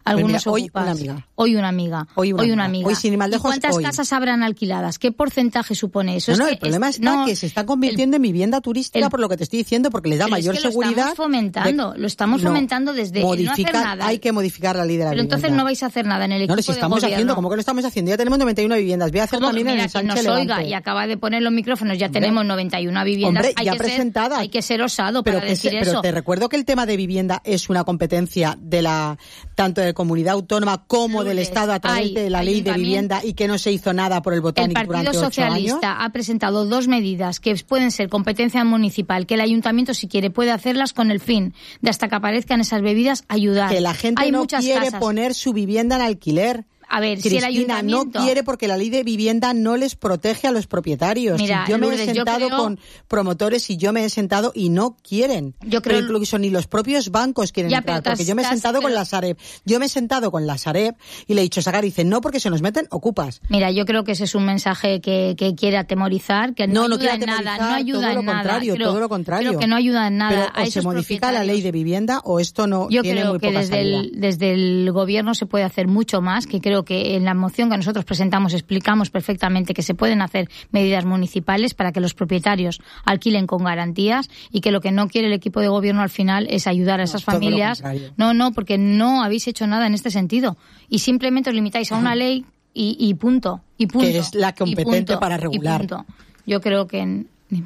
algunos hoy ocupas. Hoy una amiga. Hoy sin ir más lejos, ¿Cuántas casas habrán alquiladas? ¿Qué porcentaje supone eso? El problema está que se está convirtiendo en vivienda turística, por lo que te estoy diciendo, porque les da mayor seguridad. Lo estamos fomentando desde no hacer nada. Hay que modificar la ley de la vivienda. Pero entonces no vais a hacer nada en el equipo de estamos haciendo, ¿cómo que lo estamos haciendo? Ya tenemos 91 viviendas. Voy a hacer también en el Sánchez Levante. Oiga, y acaba de poner los micrófonos, ya tenemos 91 viviendas. Hay que ser osado para decir eso. Pero te recuerdo que el tema de vivienda es una competencia tanto de comunidad autónoma como del Estado a través de la ley de vivienda, y que no se hizo nada por el Botánico durante 8 años. El Partido Socialista ha presentado 2 medidas que pueden ser competencia municipal, que el ayuntamiento, si quiere, puede hacerlas con el fin de, hasta que aparezcan esas bebidas, ayudar. Que la gente no quiere poner su vivienda en alquiler. A ver, Cristina, si el ayuntamiento no quiere, porque la ley de vivienda no les protege a los propietarios. Mira, yo me he sentado con promotores y y no quieren. Yo creo, pero incluso ni los propios bancos quieren entrar, porque yo me he sentado con la Sareb. Yo me he sentado con la Sareb y le he dicho, Sagar, dice, no, porque se nos meten ocupas. Mira, yo creo que ese es un mensaje que quiere atemorizar, que no ayuda en nada, no ayuda en nada. Todo lo contrario. Creo que no ayuda en nada. Pero o se modifica la ley de vivienda o esto no tiene muy poca salida. Yo creo que desde el gobierno se puede hacer mucho más, que creo que en la moción que nosotros presentamos explicamos perfectamente que se pueden hacer medidas municipales para que los propietarios alquilen con garantías, y que lo que no quiere el equipo de gobierno al final es ayudar a esas familias. No, porque no habéis hecho nada en este sentido y simplemente os limitáis a una ley y punto. Que es la competente para regular. Yo creo que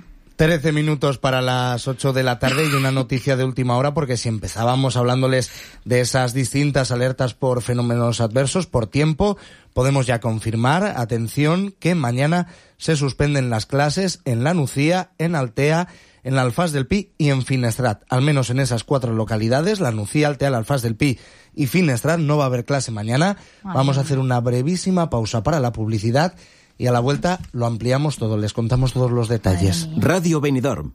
13 minutos para las 8 de la tarde y una noticia de última hora, porque si empezábamos hablándoles de esas distintas alertas por fenómenos adversos, por tiempo, podemos ya confirmar, atención, que mañana se suspenden las clases en La Nucía, en Altea, en la Alfàs del Pi y en Finestrat. Al menos en esas 4 localidades, La Nucía, Altea, la Alfàs del Pi y Finestrat, no va a haber clase mañana. Vamos a hacer una brevísima pausa para la publicidad y a la vuelta lo ampliamos todo, les contamos todos los detalles. Radio Benidorm,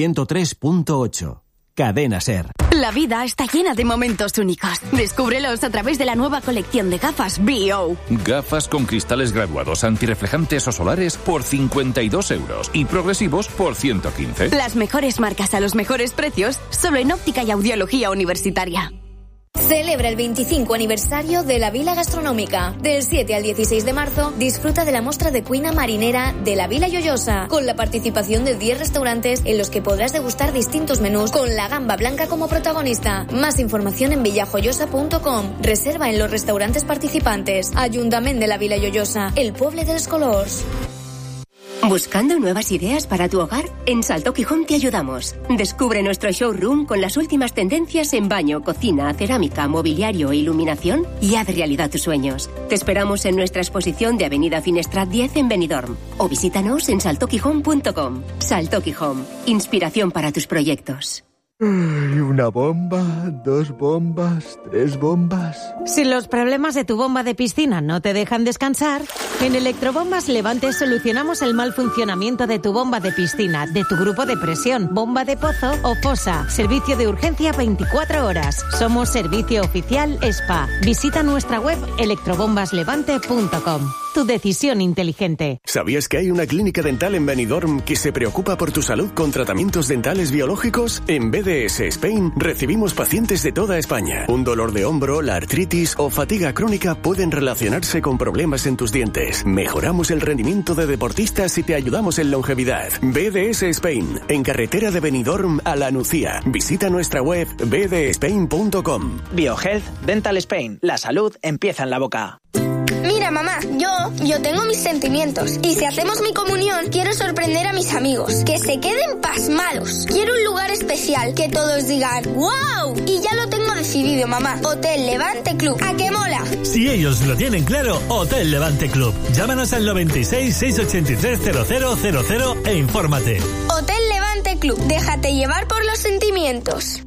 103.8. Cadena SER. La vida está llena de momentos únicos. Descúbrelos a través de la nueva colección de gafas B.O. Gafas con cristales graduados antirreflejantes o solares por 52 euros y progresivos por 115. Las mejores marcas a los mejores precios, solo en Óptica y Audiología Universitaria. Celebra el 25 aniversario de la Vila Gastronómica. Del 7 al 16 de marzo, disfruta de la muestra de cuina marinera de la Vila Lloyosa, con la participación de 10 restaurantes en los que podrás degustar distintos menús con la gamba blanca como protagonista. Más información en villajoyosa.com. Reserva en los restaurantes participantes. Ayuntamiento de la Vila Lloyosa, el pueblo de los colors. ¿Buscando nuevas ideas para tu hogar? En Saltoki Home te ayudamos. Descubre nuestro showroom con las últimas tendencias en baño, cocina, cerámica, mobiliario e iluminación y haz realidad tus sueños. Te esperamos en nuestra exposición de Avenida Finestrat 10 en Benidorm o visítanos en saltokihome.com. Saltoki Home, inspiración para tus proyectos. Una bomba, 2 bombas, 3 bombas. Si los problemas de tu bomba de piscina no te dejan descansar, en Electrobombas Levante solucionamos el mal funcionamiento de tu bomba de piscina, de tu grupo de presión, bomba de pozo o fosa. Servicio de urgencia 24 horas. Somos servicio oficial SPA. Visita nuestra web electrobombaslevante.com. Tu decisión inteligente. ¿Sabías que hay una clínica dental en Benidorm que se preocupa por tu salud con tratamientos dentales biológicos? En BDS Spain recibimos pacientes de toda España. Un dolor de hombro, la artritis o fatiga crónica pueden relacionarse con problemas en tus dientes. Mejoramos el rendimiento de deportistas y te ayudamos en longevidad. BDS Spain, en carretera de Benidorm a La Nucía. Visita nuestra web bdspain.com. BioHealth Dental Spain. La salud empieza en la boca. Mira, mamá, yo tengo mis sentimientos. Y si hacemos mi comunión, quiero sorprender a mis amigos. Que se queden pasmados. Quiero un lugar especial, que todos digan ¡wow! Y ya lo tengo decidido, mamá. Hotel Levante Club. ¿A qué mola? Si ellos lo tienen claro, Hotel Levante Club. Llámanos al 96 683 0000 e infórmate. Hotel Levante Club. Déjate llevar por los sentimientos.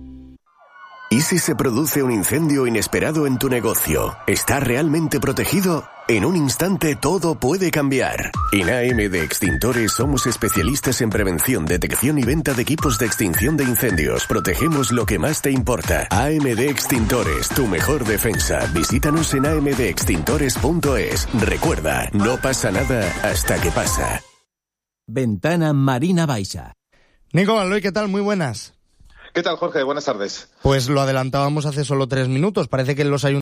¿Y si se produce un incendio inesperado en tu negocio? ¿Está realmente protegido? En un instante todo puede cambiar. En AMD Extintores somos especialistas en prevención, detección y venta de equipos de extinción de incendios. Protegemos lo que más te importa. AMD Extintores, tu mejor defensa. Visítanos en amdextintores.es. Recuerda, no pasa nada hasta que pasa. Ventana Marina Baixa. Nico Aloy, ¿qué tal? Muy buenas. ¿Qué tal, Jorge? Buenas tardes. Pues lo adelantábamos hace solo 3 minutos. Parece que en los ayuntamientos